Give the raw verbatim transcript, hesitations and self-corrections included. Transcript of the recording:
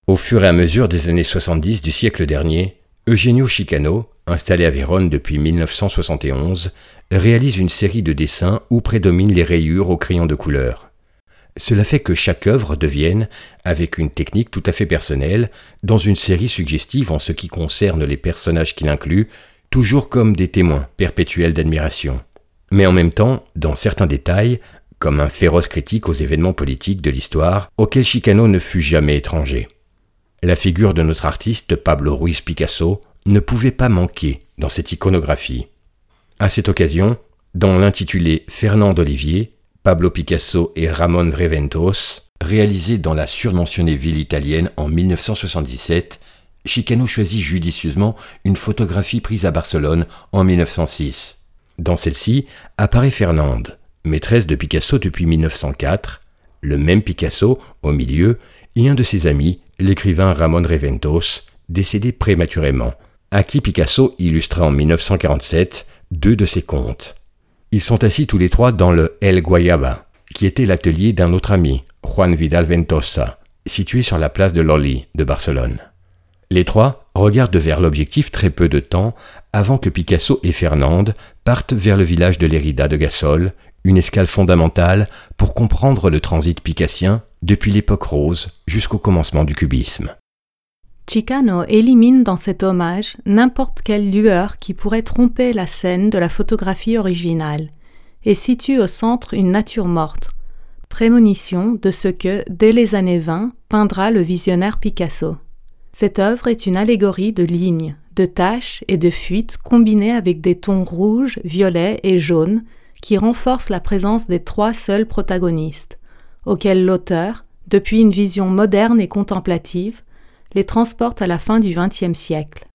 Au fur et à mesure des années soixante-dix du siècle dernier, Eugenio Chicano, installé à Vérone depuis mille neuf cent soixante et onze, réalise une série de dessins où prédominent les rayures au crayon de couleur. Cela fait que chaque œuvre devienne, avec une technique tout à fait personnelle, dans une série suggestive en ce qui concerne les personnages qu'il inclut, toujours comme des témoins perpétuels d'admiration. Mais en même temps, dans certains détails, comme un féroce critique aux événements politiques de l'histoire auxquels Chicano ne fut jamais étranger. La figure de notre artiste Pablo Ruiz Picasso ne pouvait pas manquer dans cette iconographie. À cette occasion, dans l'intitulé Fernand d'Olivier, Pablo Picasso et Ramon Reventos, réalisé dans la surmentionnée ville italienne en mille neuf cent soixante-dix-sept, Chicano choisit judicieusement une photographie prise à Barcelone en mille neuf cent six. Dans celle-ci apparaît Fernande, maîtresse de Picasso depuis mille neuf cent quatre, le même Picasso au milieu et un de ses amis, l'écrivain Ramon Reventos, décédé prématurément, à qui Picasso illustra en mille neuf cent quarante-sept deux de ses contes. Ils sont assis tous les trois dans le El Guayaba, qui était l'atelier d'un autre ami, Juan Vidal Ventosa, situé sur la place de Loli de Barcelone. Les trois regardent vers l'objectif très peu de temps avant que Picasso et Fernande partent vers le village de Lérida de Gassol, une escale fondamentale pour comprendre le transit picassien depuis l'époque rose jusqu'au commencement du cubisme. Chicano élimine dans cet hommage n'importe quelle lueur qui pourrait tromper la scène de la photographie originale et situe au centre une nature morte, prémonition de ce que, dès les années vingt, peindra le visionnaire Picasso. Cette œuvre est une allégorie de lignes, de taches et de fuites combinées avec des tons rouges, violets et jaunes qui renforcent la présence des trois seuls protagonistes, auxquels l'auteur, depuis une vision moderne et contemplative, les transporte à la fin du vingtième siècle.